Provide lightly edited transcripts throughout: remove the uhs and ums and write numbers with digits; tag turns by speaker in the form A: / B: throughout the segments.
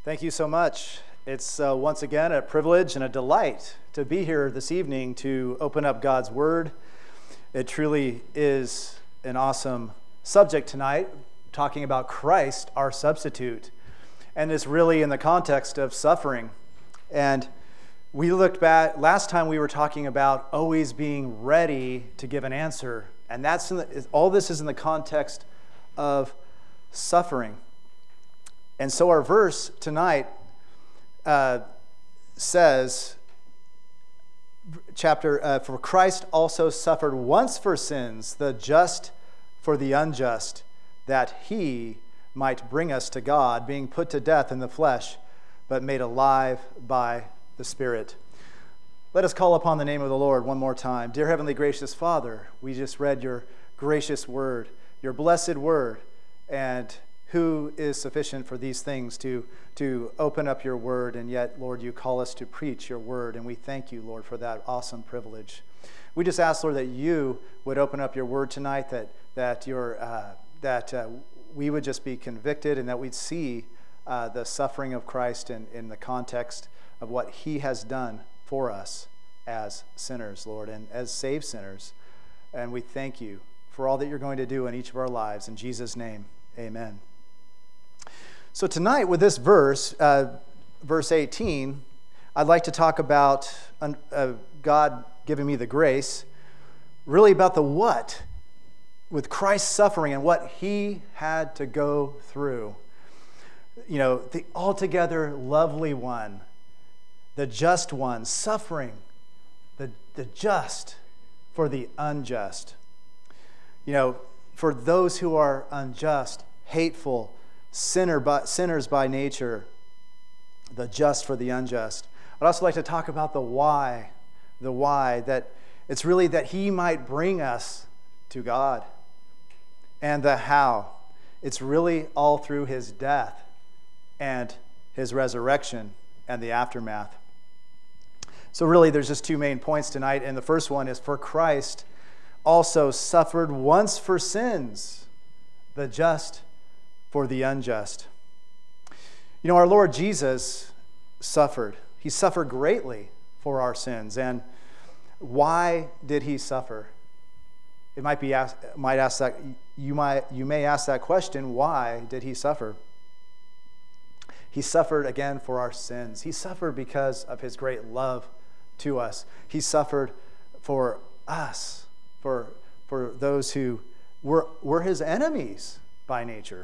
A: Thank you so much. It's once again a privilege and a delight to be here this evening to open up God's Word. It truly is an awesome subject tonight, talking about Christ, our substitute. And it's really in the context of suffering. And we looked back, last time we were talking about always being ready to give an answer. And all this is in the context of suffering. And so our verse tonight says, for Christ also suffered once for sins, the just for the unjust, that he might bring us to God, being put to death in the flesh, but made alive by the Spirit. Let us call upon the name of the Lord one more time. Dear Heavenly Gracious Father, we just read your gracious word, your blessed word, and who is sufficient for these things to open up your word, and yet, Lord, you call us to preach your word, and we thank you, Lord, for that awesome privilege. We just ask, Lord, that you would open up your word tonight, that we would just be convicted, and that we'd see the suffering of Christ in the context of what he has done for us as sinners, Lord, and as saved sinners. And we thank you for all that you're going to do in each of our lives. In Jesus' name, amen. So tonight with this verse, verse 18, I'd like to talk about God giving me the grace, really about the what, with Christ's suffering and what he had to go through. You know, the altogether lovely one, the just one, suffering, the just for the unjust. You know, for those who are unjust, hateful, sinners by nature, the just for the unjust. I'd also like to talk about the why, that it's really that he might bring us to God. And the how, it's really all through his death and his resurrection and the aftermath. So really there's just two main points tonight, and the first one is, for Christ also suffered once for sins, the just for the unjust. You know, our Lord Jesus suffered. He suffered greatly for our sins. And why did he suffer? You may ask that question, why did he suffer? He suffered again for our sins. He suffered because of his great love to us. He suffered for us, for those who were his enemies by nature.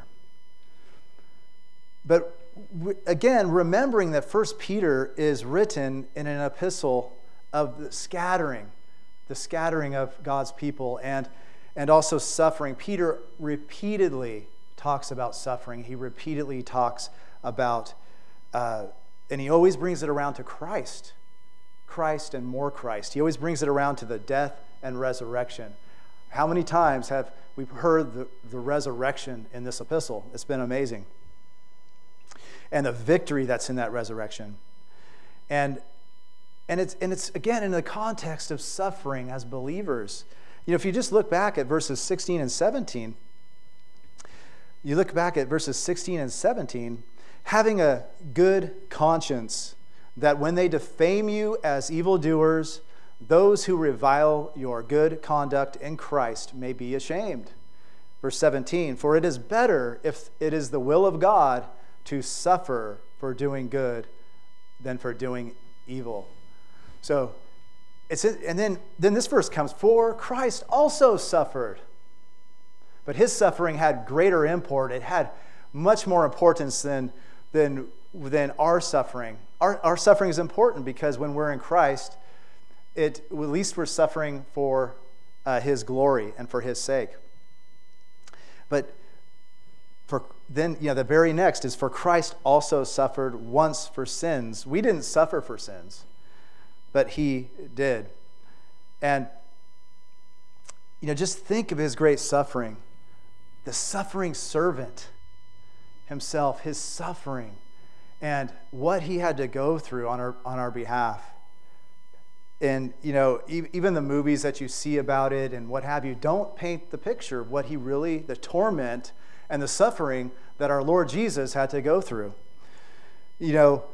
A: But again, remembering that 1 Peter is written in an epistle of the scattering of God's people and also suffering. Peter repeatedly talks about suffering. He repeatedly talks about, and he always brings it around to Christ and more Christ. He always brings it around to the death and resurrection. How many times have we heard the resurrection in this epistle? It's been amazing. And the victory that's in that resurrection. And it's again in the context of suffering as believers. You know, if you just look back at verses 16 and 17, having a good conscience, that when they defame you as evildoers, those who revile your good conduct in Christ may be ashamed. Verse 17, for it is better, if it is the will of God, to suffer for doing good than for doing evil. So, and then this verse comes, for Christ also suffered. But his suffering had greater import. It had much more importance than our suffering. Our suffering is important because when we're in Christ, at least we're suffering for his glory and for his sake. But the very next is, for Christ also suffered once for sins. We didn't suffer for sins, but he did. And, you know, just think of his great suffering. The suffering servant himself, his suffering, and what he had to go through on our behalf. And, you know, even the movies that you see about it and what have you, don't paint the picture of what the torment and the suffering that our Lord Jesus had to go through. he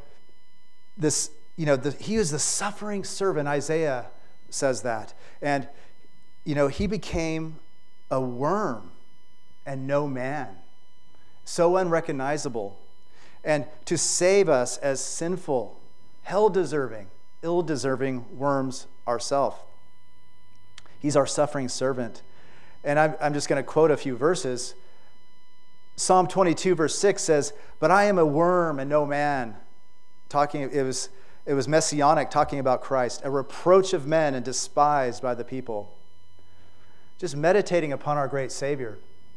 A: was the suffering servant. Isaiah says that. And, he became a worm and no man, so unrecognizable. And to save us as sinful, hell-deserving, ill-deserving worms ourselves. He's our suffering servant. And I'm just going to quote a few verses. Psalm 22, verse 6 says, "But I am a worm and no man." It was messianic, talking about Christ, a reproach of men and despised by the people. Just meditating upon our great Savior.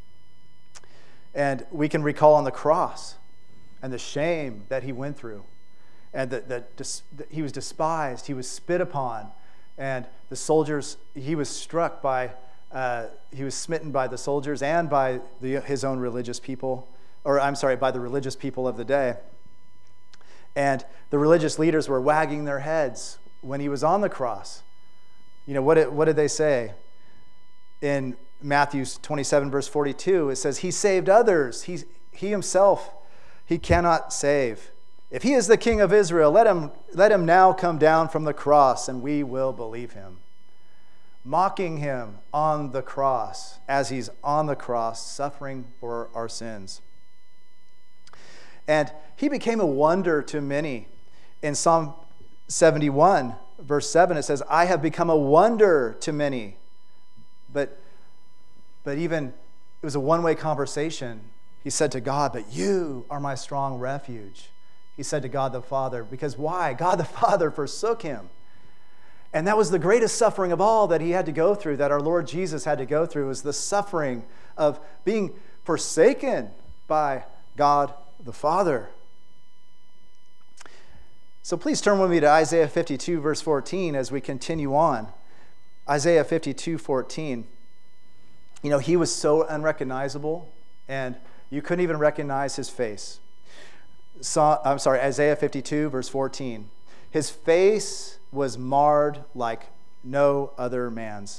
A: And we can recall on the cross and the shame that he went through, and that he was despised, he was spit upon, and the soldiers, he was smitten by the soldiers and by his own religious people, by the religious people of the day. And the religious leaders were wagging their heads when he was on the cross. What did they say? In Matthew 27, verse 42, it says, "He saved others. He himself, he cannot save. If he is the King of Israel, let him now come down from the cross, and we will believe him." Mocking him on the cross, as he's on the cross, suffering for our sins. And he became a wonder to many. In Psalm 71, verse 7, it says, "I have become a wonder to many." But even, it was a one-way conversation. He said to God, "But you are my strong refuge." He said to God the Father, because why? God the Father forsook him. And that was the greatest suffering of all that he had to go through, that our Lord Jesus had to go through, was the suffering of being forsaken by God the Father. So please turn with me to Isaiah 52, verse 14, as we continue on. Isaiah 52, 14. He was so unrecognizable, and you couldn't even recognize his face. Isaiah 52, verse 14. "His face was marred like no other man's."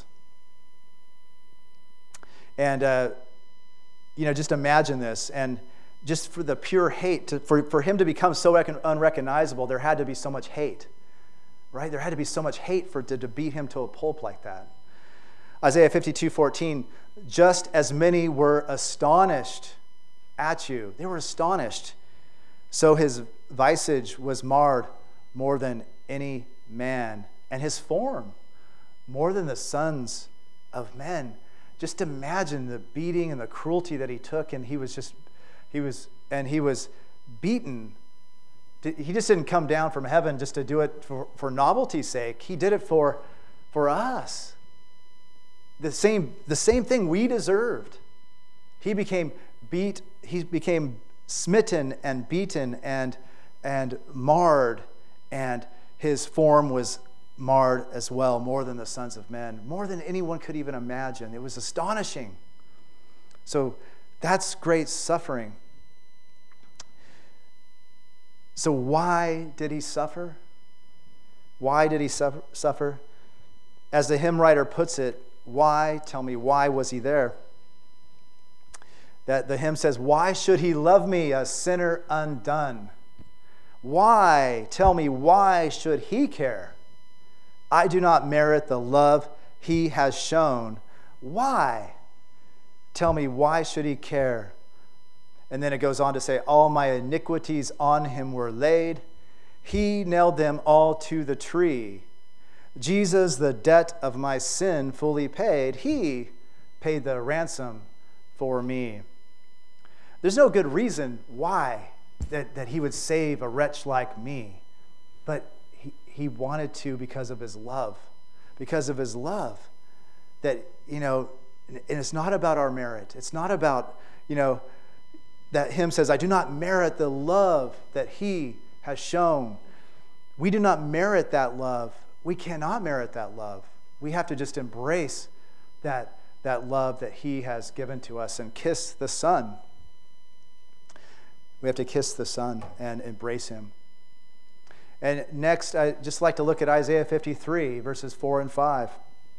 A: And, just imagine this. And just for the pure hate, for him to become so unrecognizable, there had to be so much hate, right? There had to be so much hate to beat him to a pulp like that. Isaiah 52, 14, "Just as many were astonished at you," they were astonished, "so his visage was marred more than any man, and his form more than the sons of men." Just imagine the beating and the cruelty that he took, and he was beaten. He just didn't come down from heaven just to do it for novelty's sake. He did it for us. The same thing we deserved. He became smitten and beaten and marred, and his form was marred as well, more than the sons of men, more than anyone could even imagine. It was astonishing. So that's great suffering. So why did he suffer? Why did he suffer? As the hymn writer puts it, why was he there? That the hymn says, "Why should he love me, a sinner undone? Why, tell me, why should he care? I do not merit the love he has shown. Why? Tell me, why should he care?" And then it goes on to say, "All my iniquities on him were laid. He nailed them all to the tree. Jesus, the debt of my sin fully paid. He paid the ransom for me." There's no good reason why that he would save a wretch like me, but he wanted to because of his love. Because of his love. That, and it's not about our merit. It's not about, that hymn says, "I do not merit the love that he has shown." We do not merit that love. We cannot merit that love. We have to just embrace that love that he has given to us and kiss the Son. We have to kiss the Son and embrace him. And next, I'd just like to look at Isaiah 53, verses 4 and 5.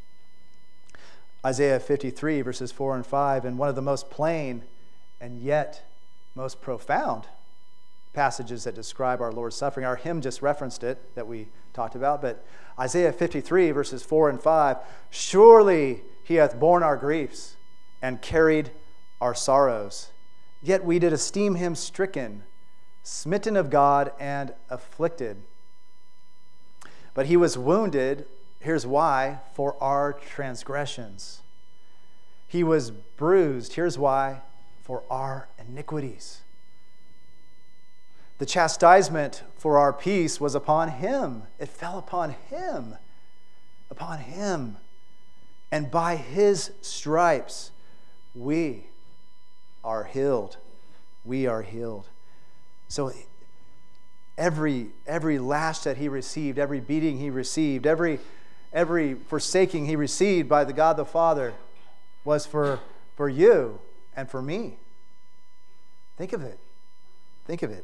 A: Isaiah 53, verses 4 and 5, and one of the most plain and yet most profound passages that describe our Lord's suffering. Our hymn just referenced it, that we talked about, but Isaiah 53, verses 4 and 5, surely he hath borne our griefs and carried our sorrows. Yet we did esteem him stricken, smitten of God, and afflicted. But he was wounded, here's why, for our transgressions. He was bruised, here's why, for our iniquities. The chastisement for our peace was upon him. It fell upon him. Upon him. And by his stripes, we are healed. We are healed. So every lash that he received, every beating he received, every forsaking he received by the God the Father was for you and for me. Think of it. Think of it.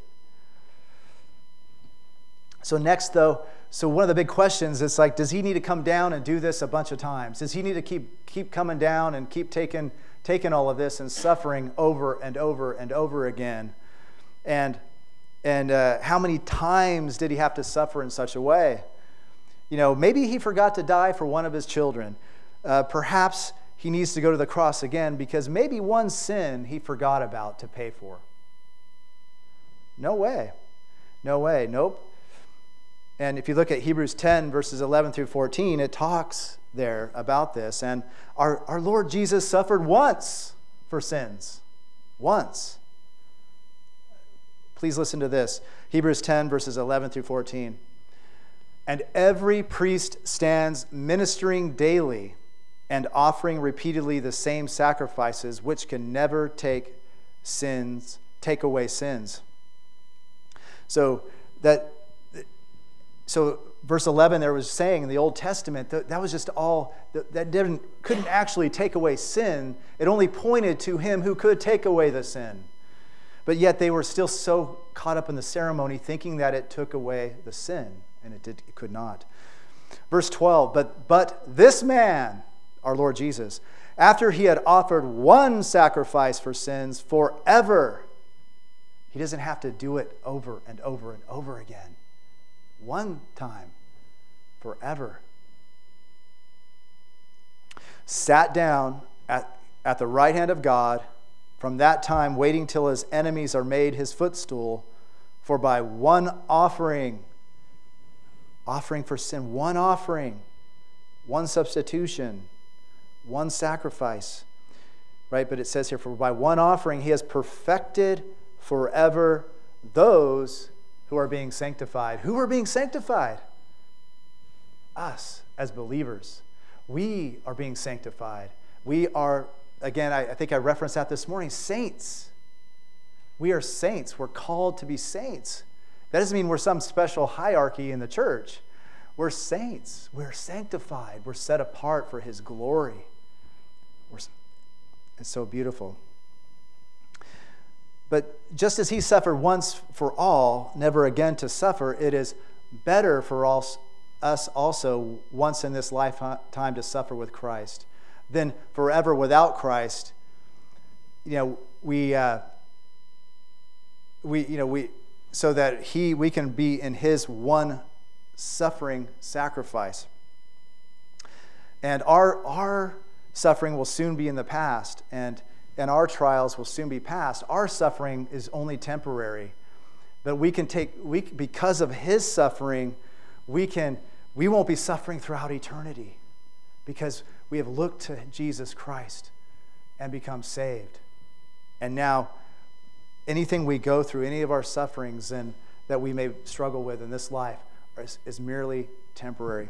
A: So next, though, one of the big questions is like, does he need to come down and do this a bunch of times? Does he need to keep coming down and keep taking all of this and suffering over and over and over again? And how many times did he have to suffer in such a way? Maybe he forgot to die for one of his children. Perhaps he needs to go to the cross again because maybe one sin he forgot about to pay for. No way. No way. Nope. And if you look at Hebrews 10, verses 11 through 14, it talks there about this. And our Lord Jesus suffered once for sins. Once. Please listen to this. Hebrews 10, verses 11 through 14. And every priest stands ministering daily and offering repeatedly the same sacrifices, which can never take away sins. So verse 11 there was saying in the Old Testament that was just all, that couldn't actually take away sin. It only pointed to him who could take away the sin. But yet they were still so caught up in the ceremony thinking that it took away the sin, and it could not. Verse 12, but this man, our Lord Jesus, after he had offered one sacrifice for sins forever, he doesn't have to do it over and over and over again. One time, forever. Sat down at the right hand of God, from that time waiting till his enemies are made his footstool, for by one offering for sin, one offering, one substitution, one sacrifice, right? But it says here, for by one offering he has perfected forever those who are being sanctified. Who are being sanctified? Us as believers. We are being sanctified. We are, again, I think I referenced that this morning, saints. We are saints. We're called to be saints. That doesn't mean we're some special hierarchy in the church. We're saints. We're sanctified. We're set apart for his glory. It's so beautiful. But just as he suffered once for all, never again to suffer, it is better for us also once in this lifetime to suffer with Christ than forever without Christ. So that we can be in his one suffering sacrifice. And our suffering will soon be in the past, and our trials will soon be past. Our suffering is only temporary. But because of his suffering, we won't be suffering throughout eternity because we have looked to Jesus Christ and become saved. And now, anything we go through, any of our sufferings and that we may struggle with in this life is merely temporary.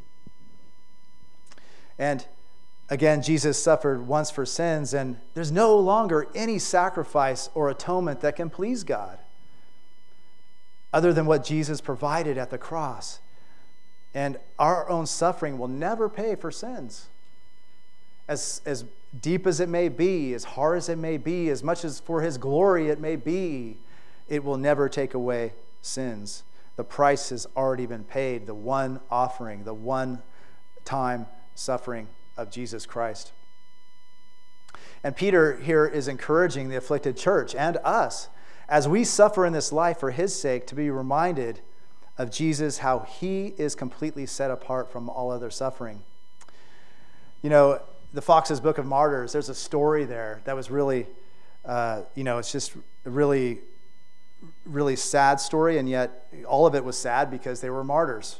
A: And again, Jesus suffered once for sins, and there's no longer any sacrifice or atonement that can please God other than what Jesus provided at the cross. And our own suffering will never pay for sins. As deep as it may be, as hard as it may be, as much as for his glory it may be, it will never take away sins. The price has already been paid, the one offering, the one time suffering of Jesus Christ. And Peter here is encouraging the afflicted church and us as we suffer in this life for his sake, to be reminded of Jesus, how he is completely set apart from all other suffering. You know, the Fox's Book of Martyrs, there's a story there that was really, it's just a really, really sad story, and yet all of it was sad because they were martyrs.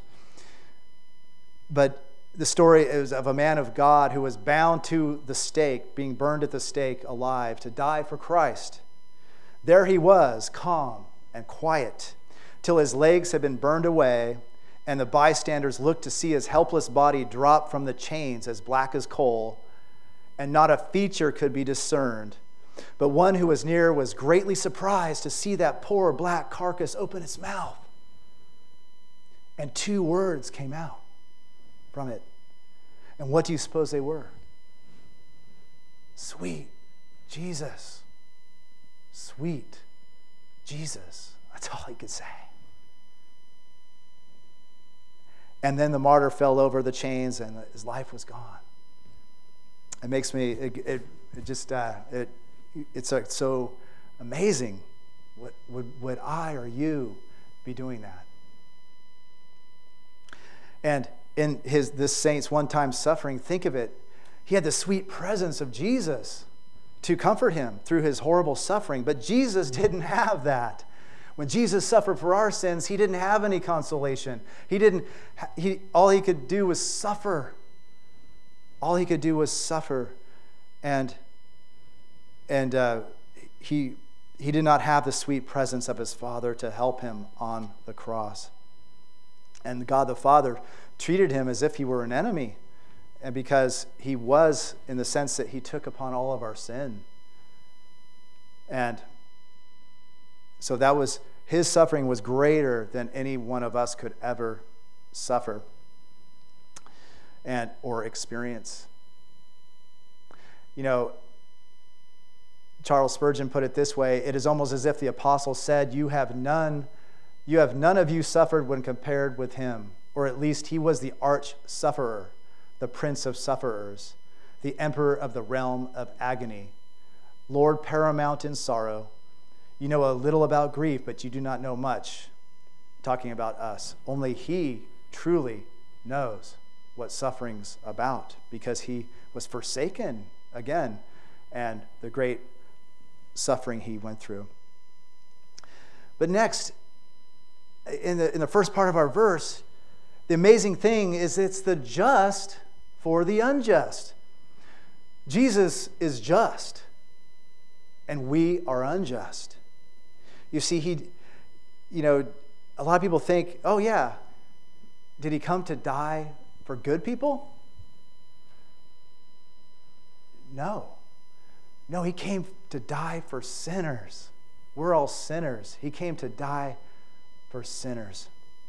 A: But the story is of a man of God who was bound to the stake, being burned at the stake alive to die for Christ. There he was, calm and quiet, till his legs had been burned away, and the bystanders looked to see his helpless body drop from the chains as black as coal, and not a feature could be discerned. But one who was near was greatly surprised to see that poor black carcass open its mouth. And 2 words came out from it. And what do you suppose they were? Sweet Jesus. Sweet Jesus. That's all he could say. And then the martyr fell over the chains and his life was gone. It makes me, it's like so amazing. Would I or you be doing that? And in this saint's one-time suffering, think of it, he had the sweet presence of Jesus to comfort him through his horrible suffering. But Jesus didn't have that. When Jesus suffered for our sins, he didn't have any consolation. All he could do was suffer. All he could do was suffer. And he did not have the sweet presence of his Father to help him on the cross. And God the Father treated him as if he were an enemy, and because he was, in the sense that he took upon all of our sin. And so that was, his suffering was greater than any one of us could ever suffer or experience. You know, Charles Spurgeon put it this way: it is almost as if the apostle said, you have none of you suffered when compared with him, or at least he was the arch sufferer, the prince of sufferers, the emperor of the realm of agony, Lord paramount in sorrow. You know a little about grief, but you do not know much. Talking about us. Only he truly knows what suffering's about, because he was forsaken again, and the great suffering he went through. But next, in the first part of our verse, the amazing thing is it's the just for the unjust. Jesus is just, and we are unjust. You see, a lot of people think, oh yeah, did he come to die for good people? No, he came to die for sinners. We're all sinners. He came to die for sinners.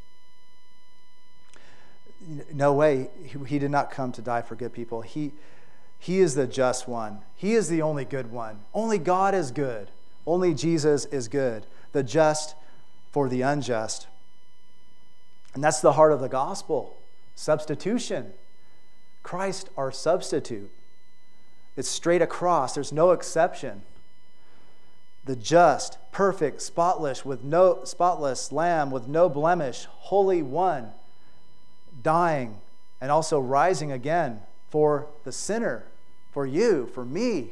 A: No way, he did not come to die for good people. He is the just one. He is the only good one. Only God is good. Only Jesus is good. The just for the unjust. And that's the heart of the gospel. Substitution. Christ, our substitute. It's straight across. There's no exception. The just, perfect, spotless lamb with no blemish, holy one, dying and also rising again for the sinner, for you, for me.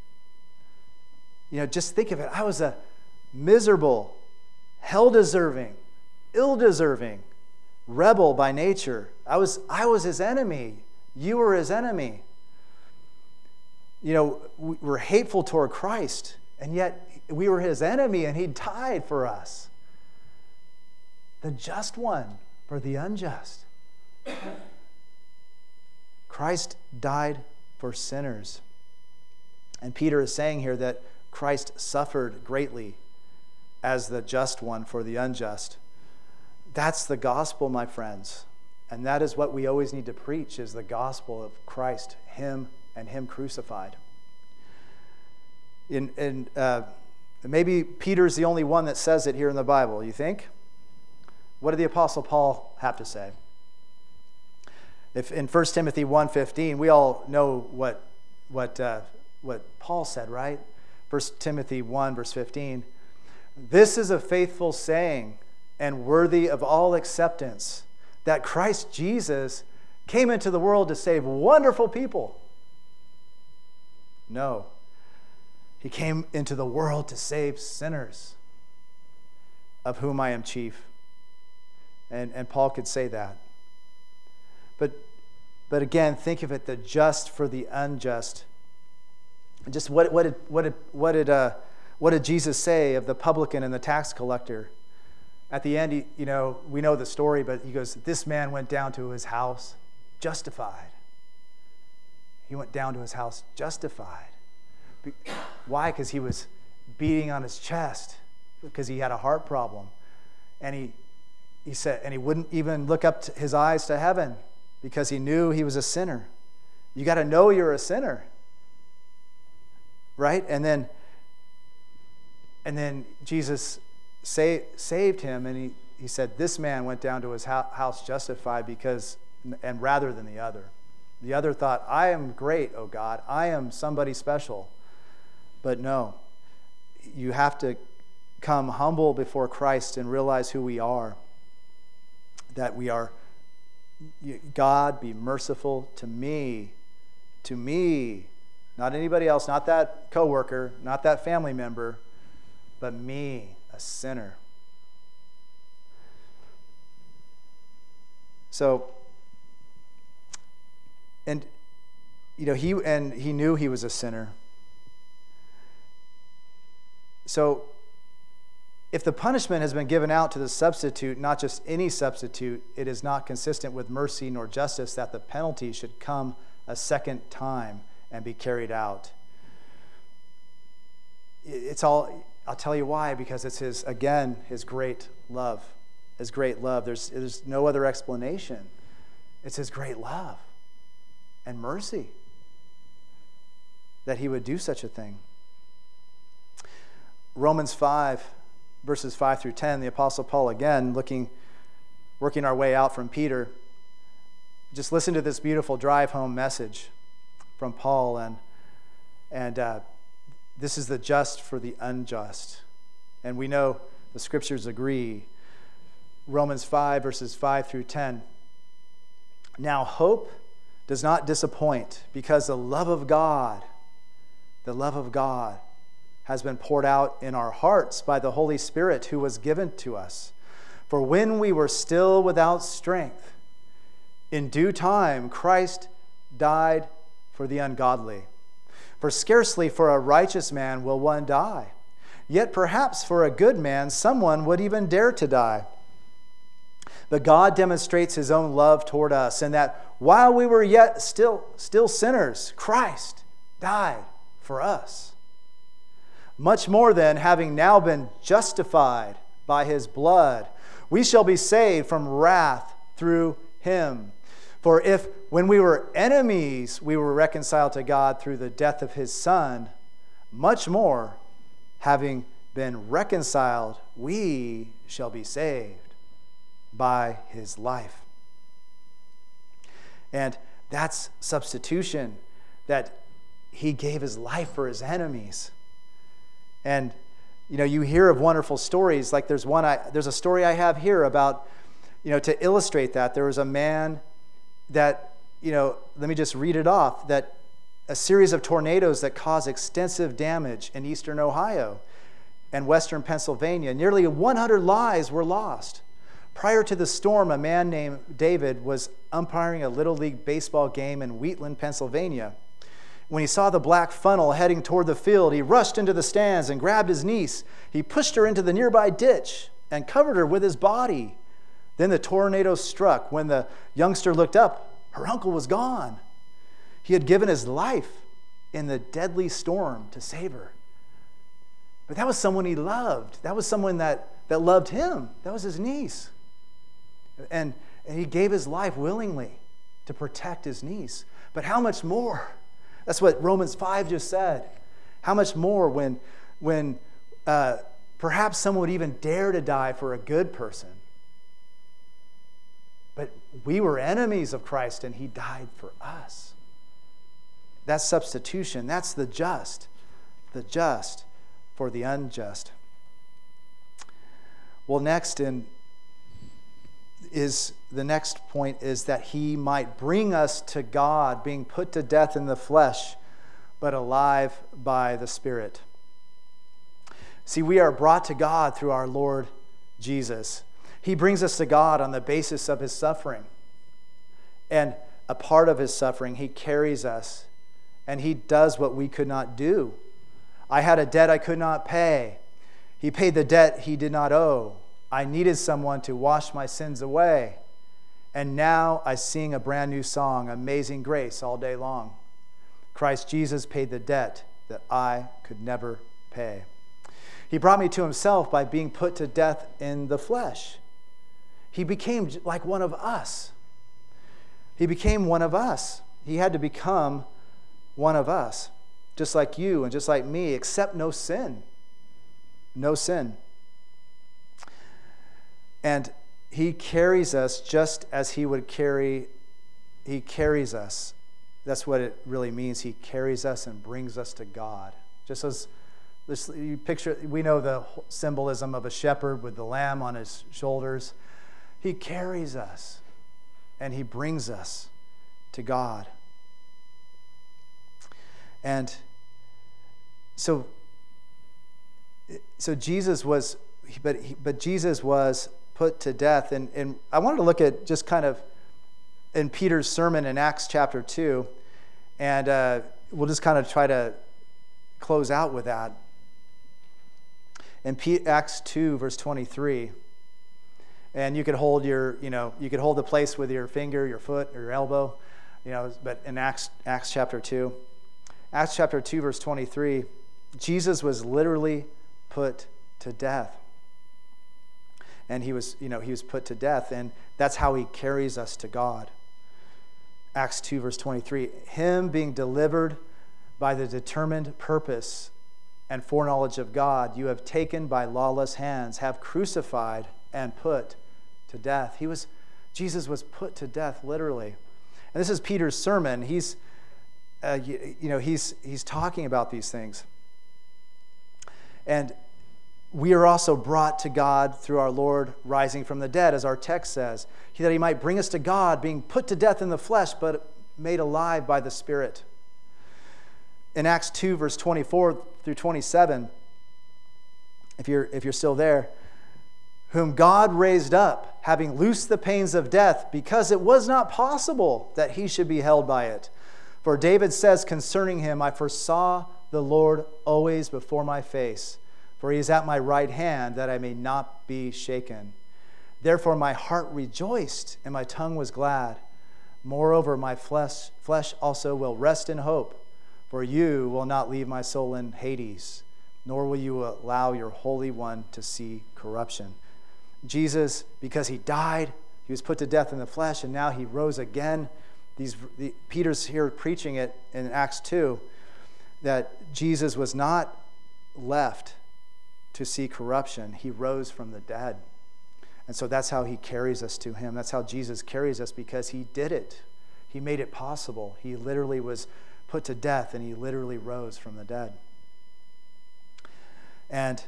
A: Just think of it. I was a miserable, hell-deserving, ill-deserving rebel by nature. I was his enemy. You were his enemy. We're hateful toward Christ, and yet we were his enemy, and he died for us. The just one for the unjust. Christ died for sinners. And Peter is saying here that Christ suffered greatly as the just one for the unjust. That's the gospel, my friends. And that is what we always need to preach, is the gospel of Christ, him and him crucified. Maybe Peter's the only one that says it here in the Bible, you think? What did the Apostle Paul have to say? If in 1 Timothy 1:15, we all know what Paul said, right? 1 Timothy 1, verse 15. This is a faithful saying and worthy of all acceptance, that Christ Jesus came into the world to save wonderful people. No, he came into the world to save sinners, of whom I am chief. And Paul could say that. But again, think of it, the just for the unjust. Just what did Jesus say of the publican and the tax collector? At the end, we know the story, but he goes, this man went down to his house justified. He went down to his house justified. Why? Because he was beating on his chest, because he had a heart problem. And he said, and he wouldn't even look up to his eyes to heaven because he knew he was a sinner. You got to know you're a sinner. Right? And then Jesus saved him, and he said, this man went down to his house justified and rather than the other. The other thought, I am great, oh God. I am somebody special. But no, you have to come humble before Christ and realize who we are. That we are, God, be merciful to me, not anybody else, not that coworker, not that family member, but me, a sinner. So, he knew he was a sinner. So, if the punishment has been given out to the substitute, not just any substitute, it is not consistent with mercy nor justice that the penalty should come a second time and be carried out. I'll tell you why, because it's his great love. His great love. There's no other explanation. It's his great love and mercy that he would do such a thing. Romans 5, verses 5 through 10, the Apostle Paul, again, working our way out from Peter. Just listen to this beautiful drive home message from Paul, and this is the just for the unjust. And we know the scriptures agree. Romans 5, verses 5 through 10. Now hope does not disappoint, because the love of God has been poured out in our hearts by the Holy Spirit who was given to us. For when we were still without strength, in due time Christ died for the ungodly. For scarcely for a righteous man will one die, yet perhaps for a good man someone would even dare to die. But God demonstrates his own love toward us, in that while we were yet still sinners, Christ died for us. Much more then, having now been justified by his blood, we shall be saved from wrath through him. For if, when we were enemies, we were reconciled to God through the death of his Son, much more, having been reconciled, we shall be saved by his life. And that's substitution, that he gave his life for his enemies. And you hear of wonderful stories, like there's a story I have here about, to illustrate that. There was a man that, let me just read it off, that a series of tornadoes that caused extensive damage in eastern Ohio and western Pennsylvania. Nearly 100 lives were lost. Prior to the storm, a man named David was umpiring a Little League baseball game in Wheatland, Pennsylvania. When he saw the black funnel heading toward the field, he rushed into the stands and grabbed his niece. He pushed her into the nearby ditch and covered her with his body. Then the tornado struck. When the youngster looked up, her uncle was gone. He had given his life in the deadly storm to save her. But that was someone he loved. That was someone that loved him. That was his niece. And he gave his life willingly to protect his niece. But how much more? That's what Romans 5 just said. How much more when perhaps someone would even dare to die for a good person. But we were enemies of Christ and he died for us. That's substitution. That's the just for the unjust. Well, the next point is that he might bring us to God, being put to death in the flesh, but alive by the Spirit. See, we are brought to God through our Lord Jesus. He brings us to God on the basis of his suffering. And a part of his suffering, he carries us, and he does what we could not do. I had a debt I could not pay. He paid the debt he did not owe. I needed someone to wash my sins away. And now I sing a brand new song, Amazing Grace, all day long. Christ Jesus paid the debt that I could never pay. He brought me to himself by being put to death in the flesh. He became like one of us. He became one of us. He had to become one of us, just like you and just like me, except no sin. No sin. And he carries us just as he carries us. That's what it really means. He carries us and brings us to God. Just as you picture, we know the symbolism of a shepherd with the lamb on his shoulders. He carries us and he brings us to God. And so Jesus was, but Jesus was put to death. And I wanted to look at just kind of in Peter's sermon in Acts chapter 2, and we'll just kind of try to close out with that. In Acts 2, verse 23, and you could hold you could hold the place with your finger, your foot, or your elbow, but in Acts chapter 2, verse 23, Jesus was literally put to death. And he was put to death, and that's how he carries us to God. Acts 2, verse 23, him being delivered by the determined purpose and foreknowledge of God, you have taken by lawless hands, have crucified and put to death. Jesus was put to death literally. And this is Peter's sermon. He's talking about these things. And we are also brought to God through our Lord rising from the dead, as our text says, that he might bring us to God, being put to death in the flesh, but made alive by the Spirit. In Acts 2, verse 24 through 27, if you're still there, whom God raised up, having loosed the pains of death, because it was not possible that he should be held by it. For David says concerning him, I foresaw the Lord always before my face, for he is at my right hand, that I may not be shaken. Therefore my heart rejoiced, and my tongue was glad. Moreover, my flesh also will rest in hope, for you will not leave my soul in Hades, nor will you allow your Holy One to see corruption. Jesus, because he died, he was put to death in the flesh, and now he rose again. Peter's here preaching it in Acts 2, that Jesus was not left to see corruption. He rose from the dead. And so that's how he carries us to him. That's how Jesus carries us, because he did it. He made it possible. He literally was put to death, and he literally rose from the dead. And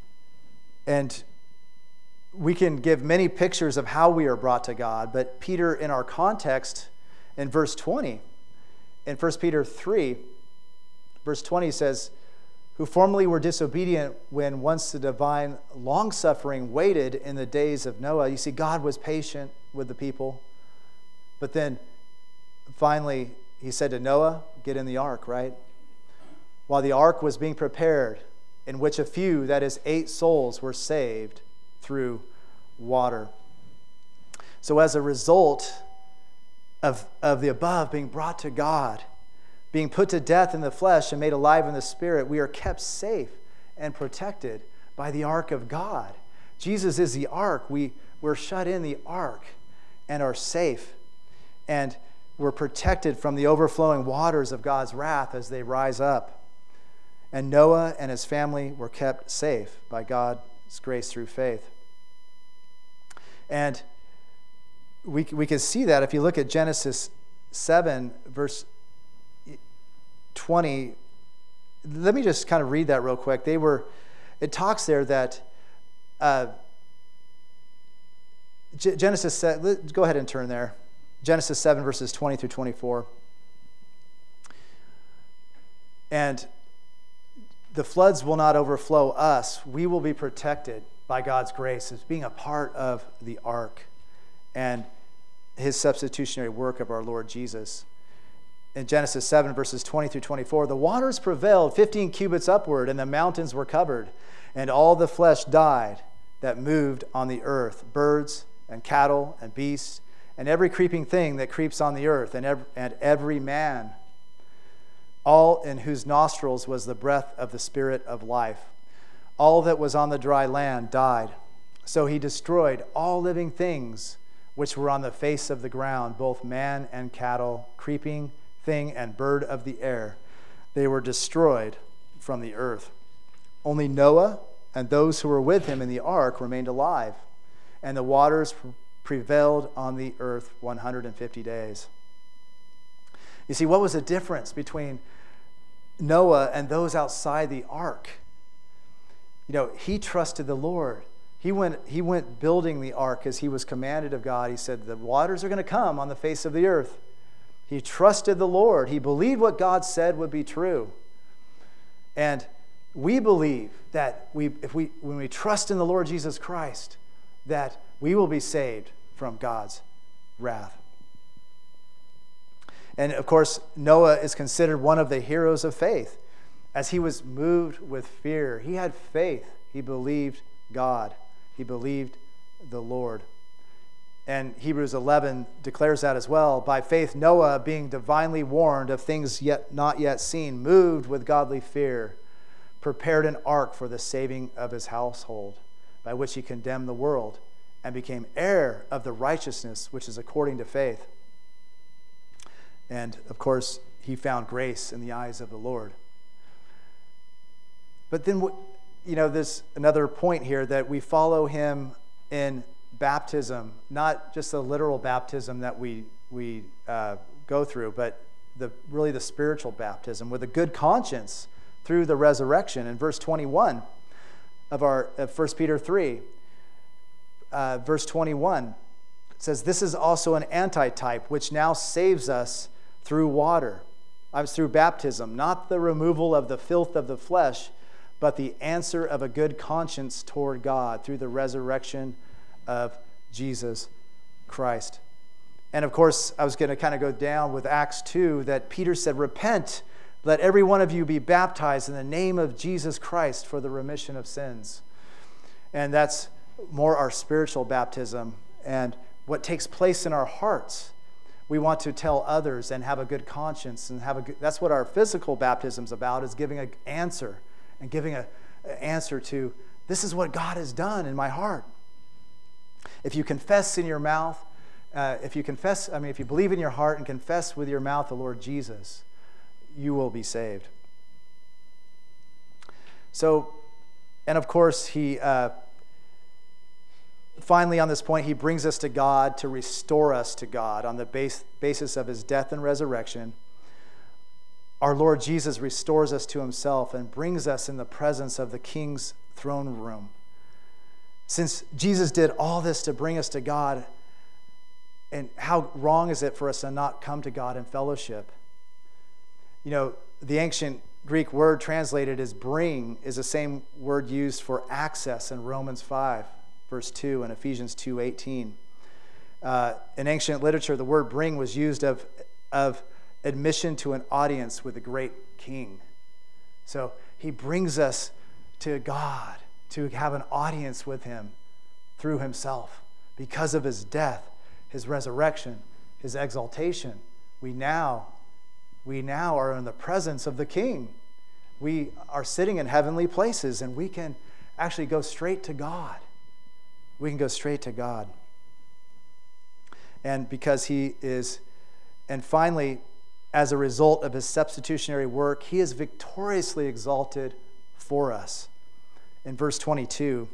A: we can give many pictures of how we are brought to God, but Peter, in our context, in verse 20, in 1 Peter 3, verse 20 says, who formerly were disobedient when once the divine long-suffering waited in the days of Noah. You see, God was patient with the people. But then finally he said to Noah, get in the ark, right? While the ark was being prepared, in which a few, that is 8 souls, were saved through water. So as a result of the above, being brought to God, being put to death in the flesh and made alive in the Spirit, we are kept safe and protected by the ark of God. Jesus is the ark. We're shut in the ark and are safe. And we're protected from the overflowing waters of God's wrath as they rise up. And Noah and his family were kept safe by God's grace through faith. And we can see that if you look at Genesis 7, verse 20. Let me just kind of read that real quick. It talks there that Genesis, go ahead and turn there. Genesis 7, verses 20 through 24. And the floods will not overflow us. We will be protected by God's grace as being a part of the ark and his substitutionary work of our Lord Jesus. In Genesis 7, verses 20 through 24, the waters prevailed 15 cubits upward, and the mountains were covered, and all the flesh died that moved on the earth, birds and cattle and beasts, and every creeping thing that creeps on the earth, and every man, all in whose nostrils was the breath of the Spirit of life. All that was on the dry land died. So he destroyed all living things which were on the face of the ground, both man and cattle, creeping thing and bird of the air. They were destroyed from the earth. Only Noah and those who were with him in the ark remained alive, and the waters prevailed on the earth 150 days. You see, what was the difference between Noah and those outside the ark? He trusted the Lord. He went building the ark as he was commanded of God. He said, the waters are going to come on the face of the earth. He trusted the Lord. He believed what God said would be true. And we believe that when we trust in the Lord Jesus Christ, that we will be saved from God's wrath. And of course, Noah is considered one of the heroes of faith. As he was moved with fear, he had faith. He believed God. He believed the Lord. And Hebrews 11 declares that as well. By faith, Noah, being divinely warned of things not yet seen, moved with godly fear, prepared an ark for the saving of his household, by which he condemned the world and became heir of the righteousness which is according to faith. And of course, he found grace in the eyes of the Lord. But then, there's another point here, that we follow him in baptism, not just the literal baptism that we go through, but really the spiritual baptism with a good conscience through the resurrection. In verse 21 of 1 Peter 3, verse 21, it says, "This is also an antitype, which now saves us through water." Through baptism, not the removal of the filth of the flesh, but the answer of a good conscience toward God through the resurrection of Jesus Christ. And of course, I was going to kind of go down with Acts 2, that Peter said, "Repent, let every one of you be baptized in the name of Jesus Christ for the remission of sins." And that's more our spiritual baptism and what takes place in our hearts. We want to tell others and have a good conscience, and that's what our physical baptism is about, is giving an answer, and giving an answer to, this is what God has done in my heart. If you confess in your mouth, if you believe in your heart and confess with your mouth the Lord Jesus, you will be saved. So, and of course, he finally on this point, he brings us to God to restore us to God on the basis of his death and resurrection. Our Lord Jesus restores us to himself and brings us in the presence of the King's throne room. Since Jesus did all this to bring us to God, and how wrong is it for us to not come to God in fellowship? The ancient Greek word translated as bring is the same word used for access in Romans 5, verse 2, and Ephesians 2:18. In ancient literature, the word bring was used of admission to an audience with a great king. So he brings us to God to have an audience with him through himself. Because of his death, his resurrection, his exaltation, we now are in the presence of the King. We are sitting in heavenly places, and we can actually go straight to God. We can go straight to God. And because and finally, as a result of his substitutionary work, he is victoriously exalted for us. In verse 22,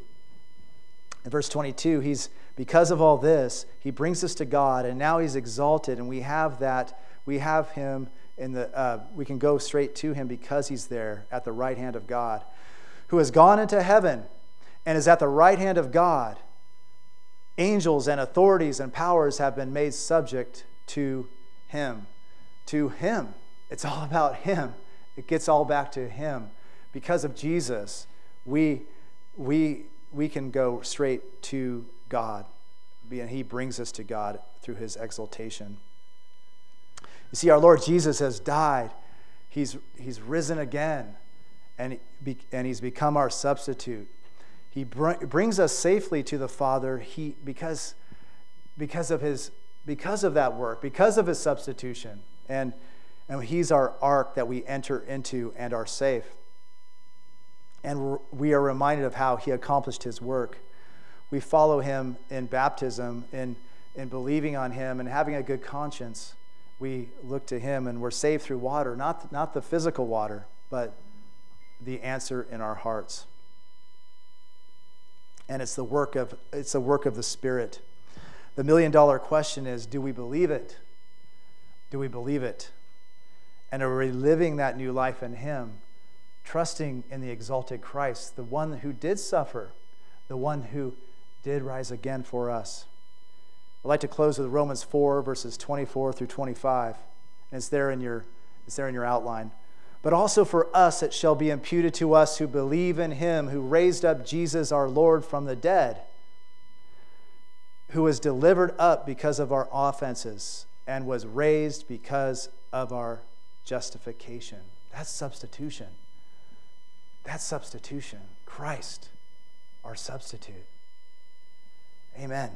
A: because of all this, he brings us to God, and now he's exalted, and we have him we can go straight to him because he's there at the right hand of God, who has gone into heaven and is at the right hand of God, Angels and authorities and powers have been made subject to him. To him. It's all about him. It gets all back to him. Because of Jesus, we can go straight to God. And he brings us to God through his exaltation. You see, our Lord Jesus has died. He's risen again. And he's become our substitute. He brings us safely to the Father because of that work, because of his substitution. And he's our ark that we enter into and are safe. And we are reminded of how he accomplished his work. We follow him in baptism, in believing on him and having a good conscience. We look to him and we're saved through water, not the physical water, but the answer in our hearts. And it's the work of the Spirit. The $1 million question is, do we believe it? Do we believe it? And are we living that new life in him, trusting in the exalted Christ, the one who did suffer, the one who did rise again for us? I'd like to close with Romans 4, verses 24 through 25. And it's there in your outline. But also for us it shall be imputed to us who believe in him who raised up Jesus our Lord from the dead, who was delivered up because of our offenses and was raised because of our justification. That's substitution. That's substitution. Christ, our substitute. Amen.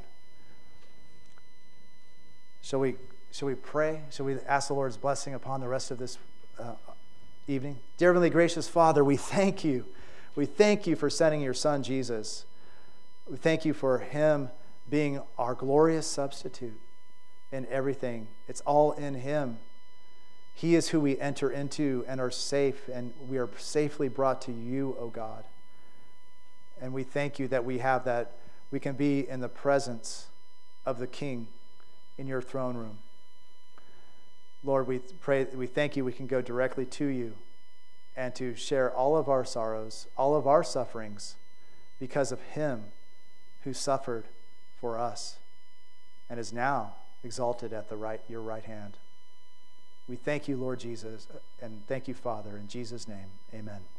A: Shall we pray? Shall we ask the Lord's blessing upon the rest of this evening? Dear Heavenly Gracious Father, we thank you. We thank you for sending your Son, Jesus. We thank you for him being our glorious substitute in everything. It's all in him. He is who we enter into and are safe, and we are safely brought to you, O God. And we thank you that we have that. We can be in the presence of the King in your throne room. Lord, we thank you we can go directly to you and to share all of our sorrows, all of our sufferings, because of him who suffered for us and is now exalted at your right hand. We thank you, Lord Jesus, and thank you, Father, in Jesus' name. Amen.